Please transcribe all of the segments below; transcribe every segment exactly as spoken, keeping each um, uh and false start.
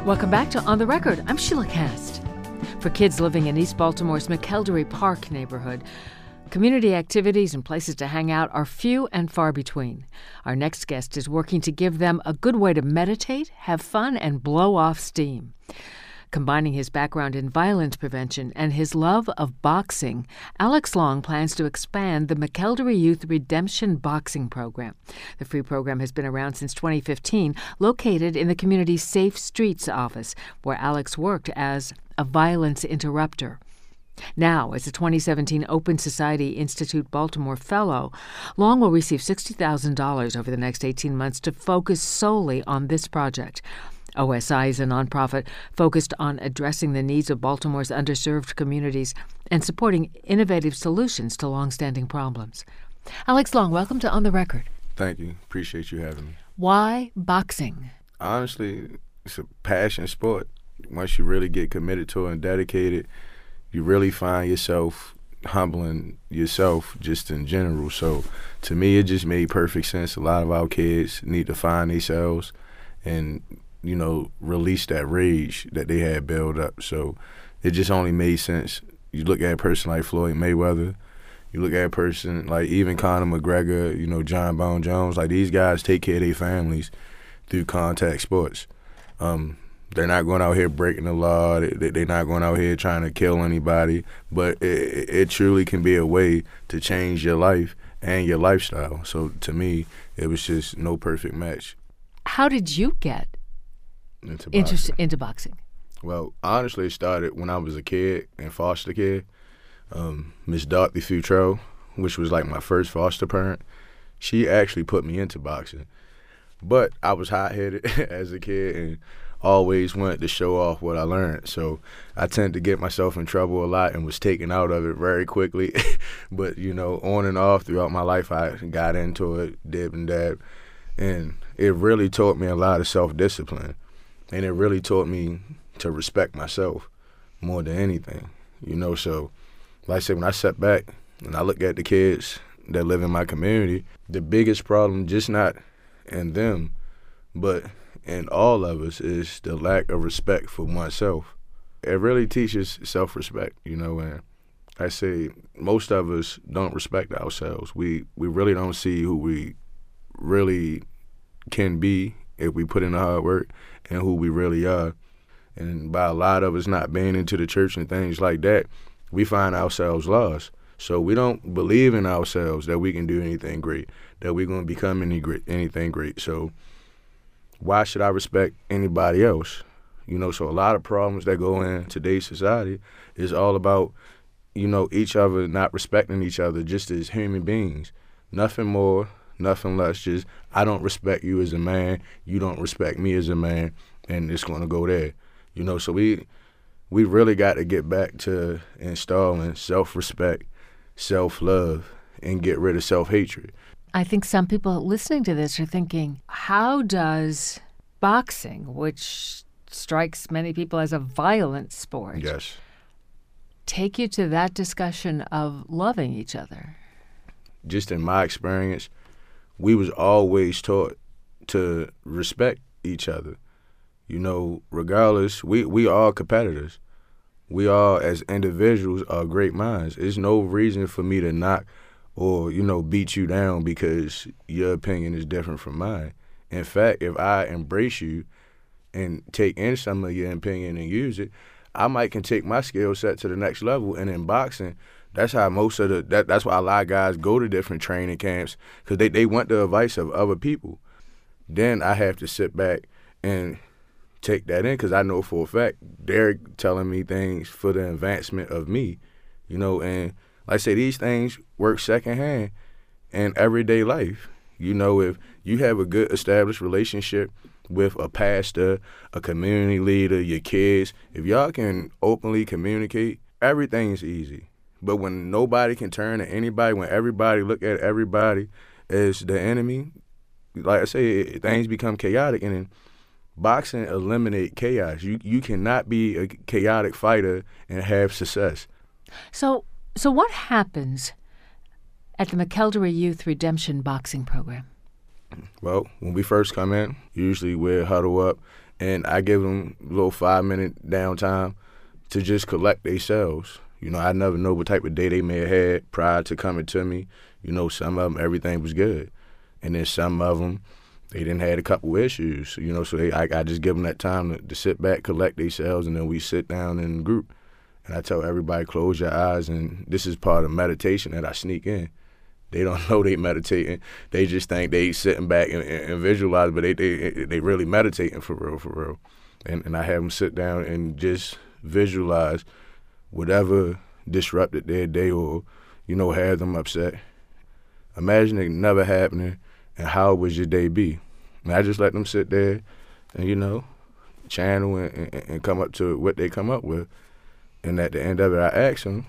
Welcome back to On the Record. I'm Sheila Cast. For kids living in East Baltimore's McElderry Park neighborhood, community activities and places to hang out are few and far between. Our next guest is working to give them a good way to meditate, have fun, and blow off steam. Combining his background in violence prevention and his love of boxing, Alex Long plans to expand the McElderry Youth Redemption Boxing Program. The free program has been around since twenty fifteen, located in the community's Safe Streets office, where Alex worked as a violence interrupter. Now, as a twenty seventeen Open Society Institute Baltimore Fellow, Long will receive sixty thousand dollars over the next eighteen months to focus solely on this project. O S I is a nonprofit focused on addressing the needs of Baltimore's underserved communities and supporting innovative solutions to longstanding problems. Alex Long, welcome to On the Record. Thank you. Appreciate you having me. Why boxing? Honestly, it's a passion sport. Once you really get committed to it and dedicated, you really find yourself humbling yourself just in general. So to me, it just made perfect sense. A lot of our kids need to find themselves and, you know, release that rage that they had built up. So it just only made sense. You look at a person like Floyd Mayweather, you look at a person like even Conor McGregor, you know, John Bone Jones, like these guys take care of their families through contact sports. Um, they're not going out here breaking the law. They, they're not going out here trying to kill anybody. But it, it truly can be a way to change your life and your lifestyle. So to me, it was just no perfect match. How did you get Into Interest boxing. into boxing? Well, honestly, it started when I was a kid and foster kid. Um, Miss Dorothy Futrell, which was like my first foster parent, she actually put me into boxing. But I was hot-headed as a kid and always wanted to show off what I learned. So I tended to get myself in trouble a lot and was taken out of it very quickly. But, you know, on and off throughout my life, I got into it, dib and dab. And it really taught me a lot of self-discipline. And it really taught me to respect myself more than anything, you know. So, like I said, when I sat back and I look at the kids that live in my community, the biggest problem, just not in them, but in all of us, is the lack of respect for oneself. It really teaches self-respect, you know, and I say most of us don't respect ourselves. We, we really don't see who we really can be if we put in the hard work and who we really are. And by a lot of us not being into the church and things like that, we find ourselves lost. So we don't believe in ourselves that we can do anything great, that we're going to become any great, anything great. So why should I respect anybody else? You know, so a lot of problems that go in today's society is all about, you know, each other not respecting each other just as human beings. Nothing more, nothing less, just I don't respect you as a man, you don't respect me as a man, and it's going to go there. You know, so we we really got to get back to installing self-respect, self-love, and get rid of self-hatred. I think some people listening to this are thinking, how does boxing, which strikes many people as a violent sport, Yes. take you to that discussion of loving each other? Just in my experience, we was always taught to respect each other. You know, regardless, we, we are competitors. We all, as individuals, are great minds. There's no reason for me to knock or, you know, beat you down because your opinion is different from mine. In fact, if I embrace you and take in some of your opinion and use it, I might can take my skill set to the next level. And in boxing, that's how most of the, that, that's why a lot of guys go to different training camps, because they, they want the advice of other people. Then I have to sit back and take that in, because I know for a fact they're telling me things for the advancement of me, you know. And like I say, these things work secondhand in everyday life. You know, if you have a good established relationship with a pastor, a community leader, your kids, if y'all can openly communicate, everything's easy. But when nobody can turn to anybody, when everybody look at everybody as the enemy, like I say, things become chaotic. And then boxing eliminate chaos. You you cannot be a chaotic fighter and have success. So, so what happens at the McElderry Youth Redemption Boxing Program? Well, when we first come in, usually we'll huddle up and I give them a little five-minute downtime to just collect themselves. You know, I never know what type of day they may have had prior to coming to me. You know, some of them, everything was good. And then some of them, they didn't had a couple issues. You know, so they, I, I just give them that time to, to sit back, collect themselves, and then we sit down in a group. And I tell everybody, close your eyes, and this is part of meditation that I sneak in. They don't know they meditating. They just think they sitting back and, and, and visualize, but they, they they really meditating for real, for real. And, and I have them sit down and just visualize whatever disrupted their day or, you know, had them upset. Imagine it never happening, and how would your day be? And I just let them sit there and, you know, channel and, and, and come up to what they come up with. And at the end of it, I ask them,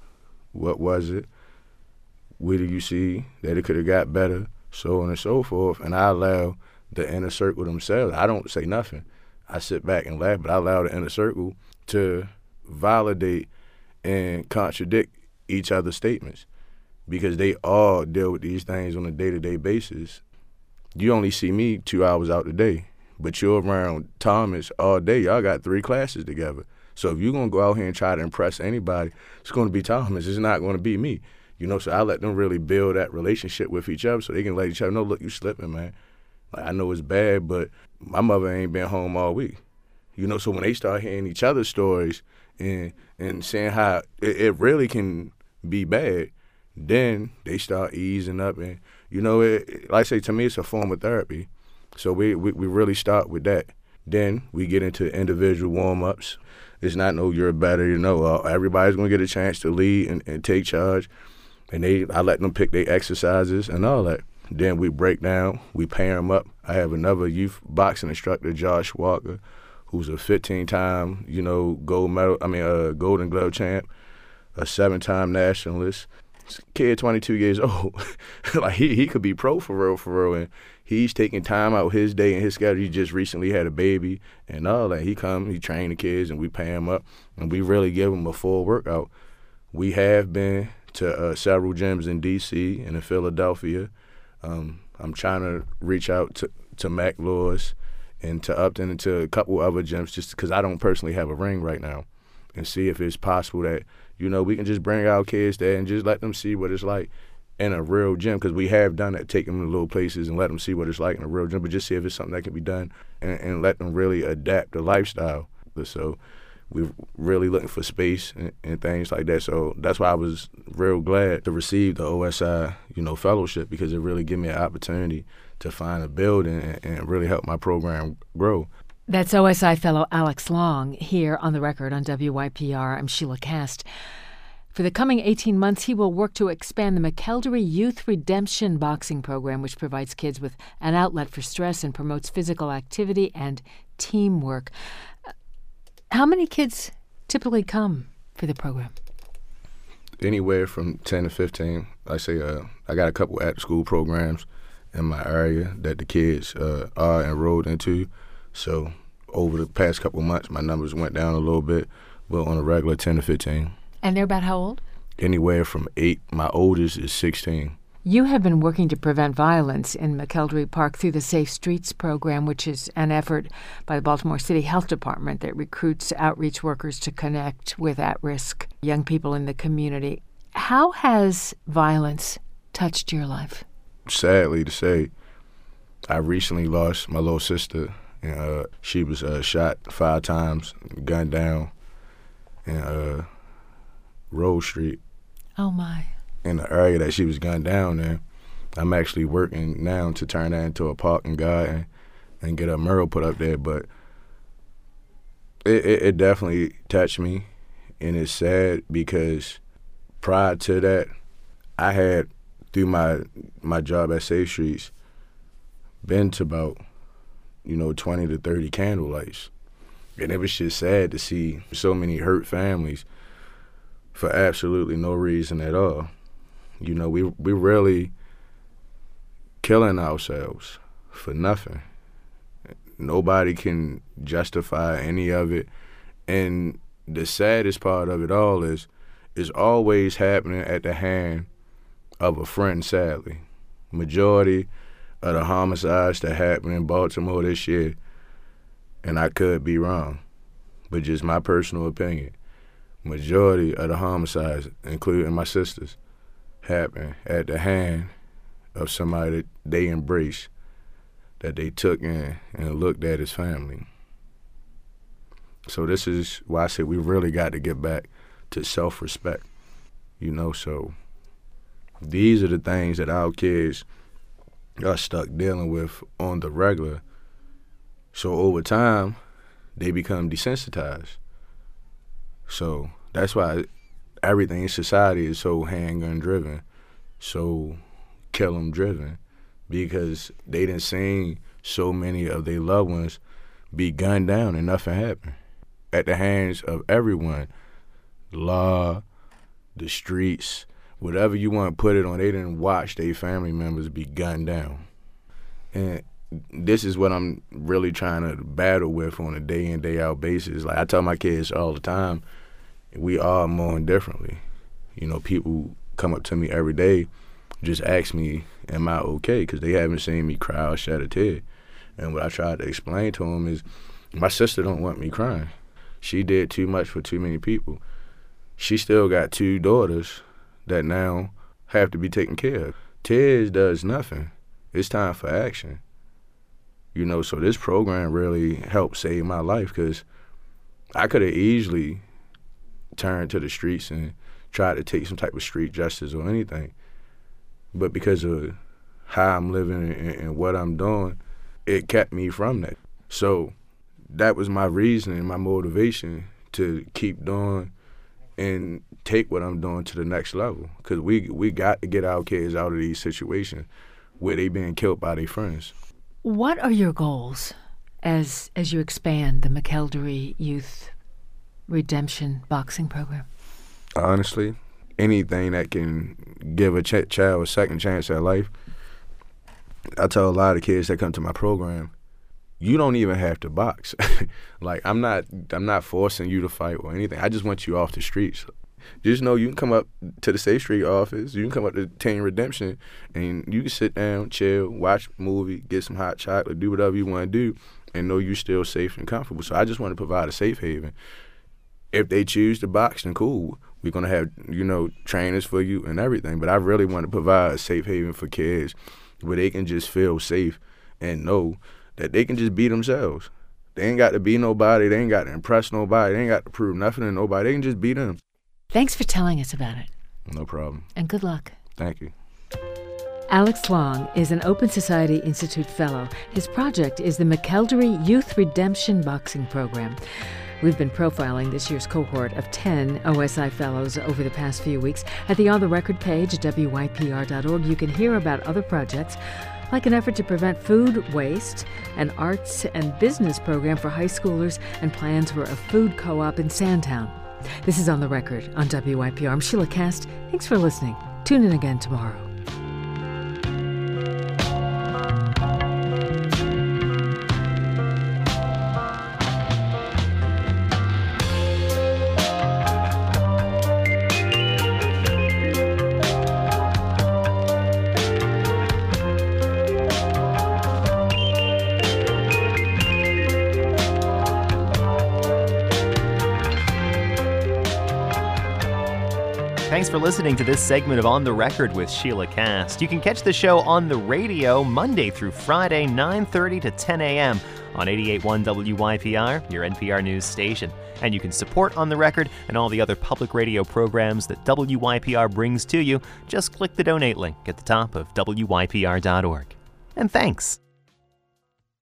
what was it? Where do you see that it could have got better? So on and so forth. And I allow the inner circle themselves. I don't say nothing. I sit back and laugh, but I allow the inner circle to validate and contradict each other's statements, because they all deal with these things on a day-to-day basis. You only see me two hours out the day, but you're around Thomas all day. Y'all got three classes together. So if you're going to go out here and try to impress anybody, it's going to be Thomas. It's not going to be me. You know, so I let them really build that relationship with each other so they can let each other know, look, you slipping, man. Like, I know it's bad, but my mother ain't been home all week. You know, so when they start hearing each other's stories and and seeing how it, it really can be bad, then they start easing up. And, you know, it, like I say, to me, it's a form of therapy. So we, we, we really start with that. Then we get into individual warm-ups. It's not no you're better, you know. Uh, everybody's going to get a chance to lead and, and take charge. And they, I let them pick their exercises and all that. Then we break down, we pair them up. I have another youth boxing instructor, Josh Walker, who's a fifteen-time, you know, gold medal, I mean, uh, Golden Glove champ, a seven-time nationalist. Kid, twenty-two years old. Like, he, he could be pro for real, for real. And he's taking time out his day and his schedule. He just recently had a baby and all that. He come, he train the kids, and we pay him up, and we really give him a full workout. We have been to uh, several gyms in D C and in Philadelphia. Um, I'm trying to reach out to, to Mac Lewis and to Upton and to a couple other gyms, just because I don't personally have a ring right now, and see if it's possible that, you know, we can just bring our kids there and just let them see what it's like in a real gym, because we have done that, take them to little places and let them see what it's like in a real gym, but just see if it's something that can be done and, and let them really adapt the lifestyle. So we're really looking for space and, and things like that. So that's why I was real glad to receive the O S I, you know, fellowship, because it really gave me an opportunity to find a building and, and really help my program grow. That's O S I fellow Alex Long here on The Record on W Y P R. I'm Sheila Cast. For the coming eighteen months, he will work to expand the McElderry Youth Redemption Boxing Program, which provides kids with an outlet for stress and promotes physical activity and teamwork. How many kids typically come for the program? Anywhere from ten to fifteen. I say uh, I got a couple after-school programs in my area that the kids uh, are enrolled into. So over the past couple months, my numbers went down a little bit, but on a regular, ten to fifteen. And they're about how old? Anywhere from eight. My oldest is sixteen. You have been working to prevent violence in McElderry Park through the Safe Streets program, which is an effort by the Baltimore City Health Department that recruits outreach workers to connect with at-risk young people in the community. How has violence touched your life? Sadly to say, I recently lost my little sister. And, uh, she was uh, shot five times, gunned down in uh, Rose Street. Oh, my. In the area that she was gunned down in. I'm actually working now to turn that into a parking garden and get a mural put up there. But it, it, it definitely touched me, and it's sad because prior to that, I had, through my my job at Safe Streets, been to about, you know, twenty to thirty candle lights. And it was just sad to see so many hurt families for absolutely no reason at all. You know, we we really killing ourselves for nothing. Nobody can justify any of it. And the saddest part of it all is it's always happening at the hand of a friend, sadly. Majority of the homicides that happened in Baltimore this year, and I could be wrong, but just my personal opinion, majority of the homicides, including my sisters, happen at the hand of somebody that they embraced, that they took in and looked at as family. So this is why I said we really got to get back to self-respect, you know, so these are the things that our kids are stuck dealing with on the regular. So over time, they become desensitized. So that's why everything in society is so handgun driven, so kill 'em driven, because they done seen so many of their loved ones be gunned down and nothing happened at the hands of everyone. The law, the streets, whatever you want to put it on, they didn't watch their family members be gunned down. And this is what I'm really trying to battle with on a day in, day out basis. Like I tell my kids all the time, we all mourn differently. You know, people come up to me every day, just ask me, am I okay? Because they haven't seen me cry or shed a tear. And what I try to explain to them is, my sister don't want me crying. She did too much for too many people. She still got two daughters that now have to be taken care of. Tears does nothing. It's time for action. You know, so this program really helped save my life, because I could have easily turned to the streets and tried to take some type of street justice or anything. But because of how I'm living and, and what I'm doing, it kept me from that. So that was my reason and my motivation to keep doing and take what I'm doing to the next level. Because we, we got to get our kids out of these situations where they being killed by their friends. What are your goals as as you expand the McElderry Youth Redemption Boxing Program? Honestly, anything that can give a ch- child a second chance at life. I tell a lot of kids that come to my program, you don't even have to box. Like I'm not I'm not forcing you to fight or anything. I just want you off the streets. Just know you can come up to the Safe Street office, you can come up to Teen Redemption, and you can sit down, chill, watch a movie, get some hot chocolate, do whatever you want to do, and know you're still safe and comfortable. So I just want to provide a safe haven. If they choose to box, then cool. We're going to have, you know, trainers for you and everything. But I really want to provide a safe haven for kids where they can just feel safe and know that they can just be themselves. They ain't got to be nobody. They ain't got to impress nobody. They ain't got to prove nothing to nobody. They can just be them. Thanks for telling us about it. No problem. And good luck. Thank you. Alex Long is an Open Society Institute Fellow. His project is the McElderry Youth Redemption Boxing Program. We've been profiling this year's cohort of ten O S I Fellows over the past few weeks. At the On the Record page at W Y P R dot org, you can hear about other projects, like an effort to prevent food waste, an arts and business program for high schoolers, and plans for a food co-op in Sandtown. This is On the Record on W Y P R. I'm Sheila Cast. Thanks for listening. Tune in again tomorrow. Thanks for listening to this segment of On the Record with Sheila Cast. You can catch the show on the radio Monday through Friday, nine thirty to ten a.m. on eighty-eight point one W Y P R, your N P R news station. And you can support On the Record and all the other public radio programs that W Y P R brings to you. Just click the donate link at the top of W Y P R dot org. And thanks.